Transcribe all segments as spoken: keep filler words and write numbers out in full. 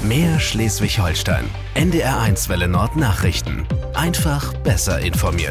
Mehr Schleswig-Holstein. N D R eins Welle Nord Nachrichten. Einfach besser informiert.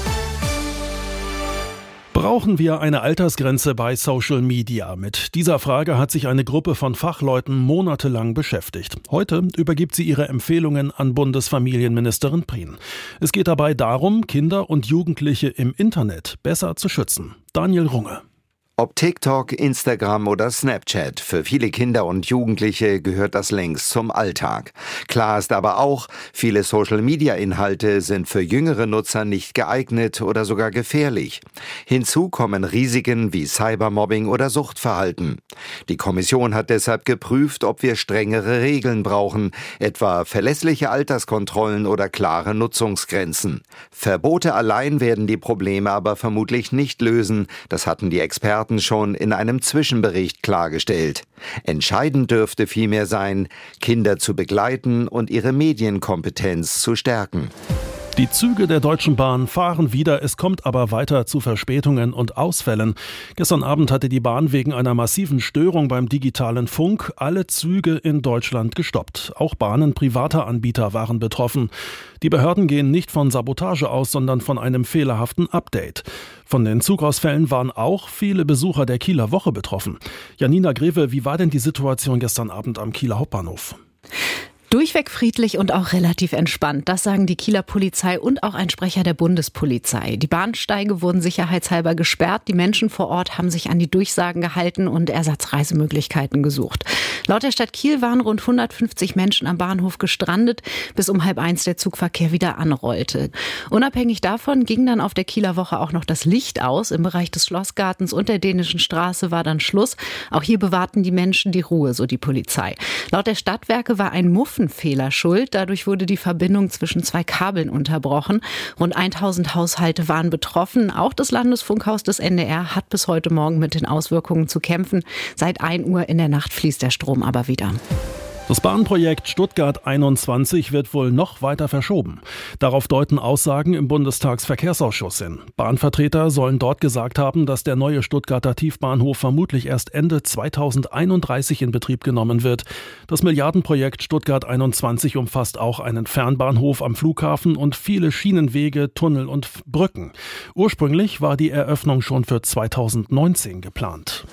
Brauchen wir eine Altersgrenze bei Social Media? Mit dieser Frage hat sich eine Gruppe von Fachleuten monatelang beschäftigt. Heute übergibt sie ihre Empfehlungen an Bundesfamilienministerin Prien. Es geht dabei darum, Kinder und Jugendliche im Internet besser zu schützen. Daniel Runge. Ob TikTok, Instagram oder Snapchat, für viele Kinder und Jugendliche gehört das längst zum Alltag. Klar ist aber auch, viele Social-Media-Inhalte sind für jüngere Nutzer nicht geeignet oder sogar gefährlich. Hinzu kommen Risiken wie Cybermobbing oder Suchtverhalten. Die Kommission hat deshalb geprüft, ob wir strengere Regeln brauchen, etwa verlässliche Alterskontrollen oder klare Nutzungsgrenzen. Verbote allein werden die Probleme aber vermutlich nicht lösen, das hatten die Experten schon in einem Zwischenbericht klargestellt. Entscheidend dürfte vielmehr sein, Kinder zu begleiten und ihre Medienkompetenz zu stärken. Die Züge der Deutschen Bahn fahren wieder, es kommt aber weiter zu Verspätungen und Ausfällen. Gestern Abend hatte die Bahn wegen einer massiven Störung beim digitalen Funk alle Züge in Deutschland gestoppt. Auch Bahnen privater Anbieter waren betroffen. Die Behörden gehen nicht von Sabotage aus, sondern von einem fehlerhaften Update. Von den Zugausfällen waren auch viele Besucher der Kieler Woche betroffen. Janina Greve, wie war denn die Situation gestern Abend am Kieler Hauptbahnhof? Durchweg friedlich und auch relativ entspannt. Das sagen die Kieler Polizei und auch ein Sprecher der Bundespolizei. Die Bahnsteige wurden sicherheitshalber gesperrt. Die Menschen vor Ort haben sich an die Durchsagen gehalten und Ersatzreisemöglichkeiten gesucht. Laut der Stadt Kiel waren rund hundertfünfzig Menschen am Bahnhof gestrandet, bis um halb eins der Zugverkehr wieder anrollte. Unabhängig davon ging dann auf der Kieler Woche auch noch das Licht aus. Im Bereich des Schlossgartens und der Dänischen Straße war dann Schluss. Auch hier bewahrten die Menschen die Ruhe, so die Polizei. Laut der Stadtwerke war ein Muffen Fehler schuld. Dadurch wurde die Verbindung zwischen zwei Kabeln unterbrochen. Rund tausend Haushalte waren betroffen. Auch das Landesfunkhaus des N D R hat bis heute Morgen mit den Auswirkungen zu kämpfen. Seit ein Uhr in der Nacht fließt der Strom aber wieder. Das Bahnprojekt Stuttgart einundzwanzig wird wohl noch weiter verschoben. Darauf deuten Aussagen im Bundestagsverkehrsausschuss hin. Bahnvertreter sollen dort gesagt haben, dass der neue Stuttgarter Tiefbahnhof vermutlich erst Ende zweitausendeinunddreißig in Betrieb genommen wird. Das Milliardenprojekt Stuttgart einundzwanzig umfasst auch einen Fernbahnhof am Flughafen und viele Schienenwege, Tunnel und Brücken. Ursprünglich war die Eröffnung schon für zweitausendneunzehn geplant.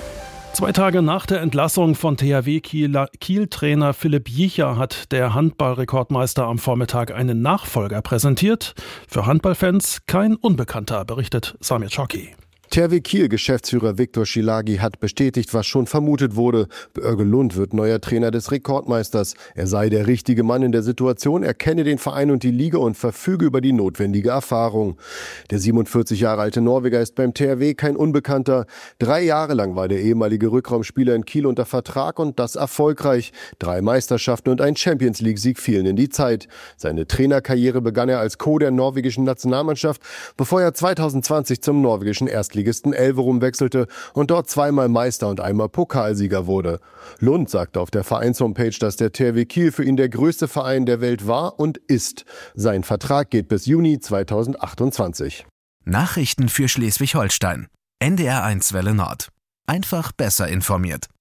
Zwei Tage nach der Entlassung von T H W-Kiel-Trainer Philipp Jicha hat der Handballrekordmeister am Vormittag einen Nachfolger präsentiert. Für Handballfans kein Unbekannter, berichtet Samir Choki. T H W Kiel-Geschäftsführer Viktor Schilágy hat bestätigt, was schon vermutet wurde. Börge Lund wird neuer Trainer des Rekordmeisters. Er sei der richtige Mann in der Situation, er kenne den Verein und die Liga und verfüge über die notwendige Erfahrung. Der siebenundvierzig Jahre alte Norweger ist beim T H W kein Unbekannter. Drei Jahre lang war der ehemalige Rückraumspieler in Kiel unter Vertrag und das erfolgreich. Drei Meisterschaften und ein Champions-League-Sieg fielen in die Zeit. Seine Trainerkarriere begann er als Co. der norwegischen Nationalmannschaft, bevor er zweitausendzwanzig zum norwegischen Erstligisten Elverum wechselte und dort zweimal Meister und einmal Pokalsieger wurde. Lund sagte auf der Vereinshomepage, dass der T H W Kiel für ihn der größte Verein der Welt war und ist. Sein Vertrag geht bis Juni zweitausendachtundzwanzig. Nachrichten für Schleswig-Holstein. N D R eins Welle Nord. Einfach besser informiert.